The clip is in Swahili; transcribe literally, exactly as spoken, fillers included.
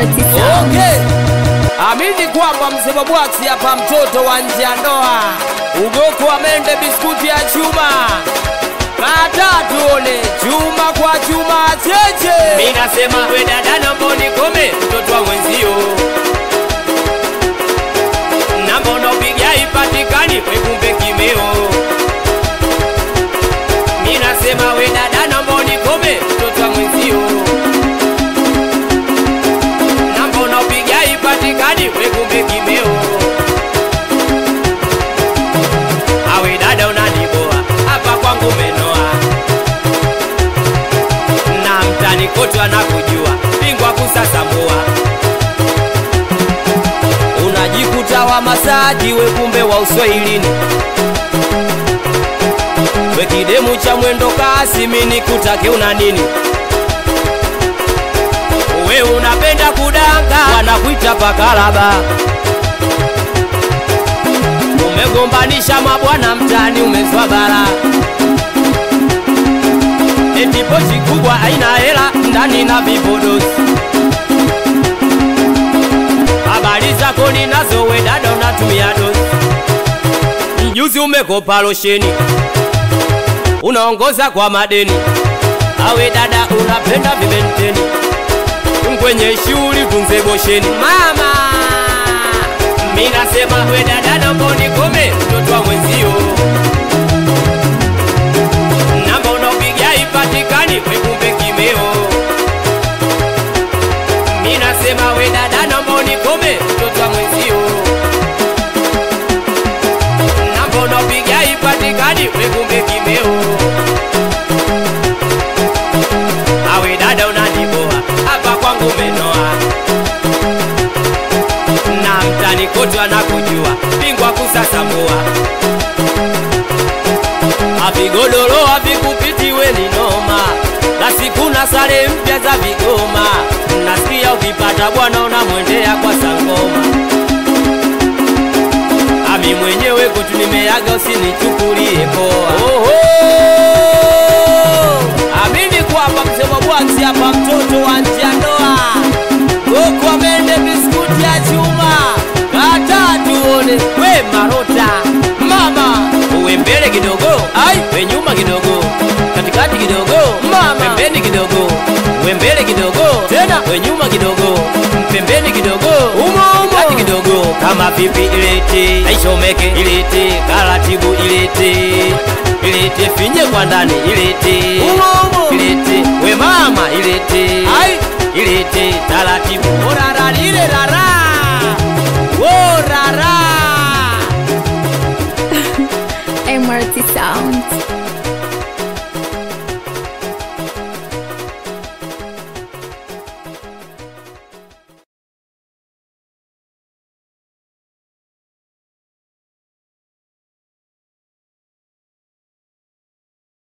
Quality Sound. Okay. Amini kwamba msema bwaksi hapa mtoto wa nje ya ndoa. Ugoko wa mende biskuti ya chuma. Kata tuone chuma kwa chuma cheche. Mimi nasema we dada naomba unikome mtoto wa mwenzio. Namba unapigia ipatikani we kumbe kimeo. Mimi nasema we dada naomba unikome mtoto wa mwenzio. Namba unapigia ipatikani we kumbe kimeo. Awe dada unaniboa hapa kwangu menoa. Na mtani kote anakujua bingwa kusasambua. Unajikuta wa masaji we kumbe wa uswahilini. We kidemu cha mwendo kasi mini kutake una nini. We unapenda kudanga Wanakuita pakalaba. Umegombanisha mabwana mtani umezwa bara. Eti pochi kubwa haina hela ndani na vipodozi. Habari zako ninazo we dada unatumia dozi. Mjuzi umekopa losheni unaongoza kwa madeni. Awe dada unapenda vibenteni. Kwenye shuli tunze bosheni. mama. Mimi nasema we dada naomba unikome mtoto wa mwenzio. Namba unapigia ipatikani we kumbe kimeo. Mimi nasema we dada naomba unikome mtoto wa mwenzio. Namba unapigia ipatikani we kumbe kimeo. Awe dada unaniboa hapa kwangu menoa. Na mtani kote anakujua bingwa kusasambua. Avigodoro avikupiti we ni noma. La siku na sare mpya za vigoma. Nasikia ukipata bwana unamwendea kwa sangoma. Ami mwenyewe kutu nimeaga usinichukulie poa. Oho. Amini kwamba msema bwaksi hapa mtoto wa nje ya ndoa. Goko wa mende biskuti ya chuma. Kata tuone we marota. Mama Uwe mbele kidogo, ai we nyuma kidogo, katikati kidogo. Mama pembeni kidogo, we mbele kidogo, tena we nyuma kidogo, pembeni kidogo, umo umo kati kidogo. Kama pipi ilete, aishomeke ilete, karatibu ilete, ilete finye kwa ndani ilete, umo umo ilete we mama ilete, ai ilete taratibu. orara lile rara.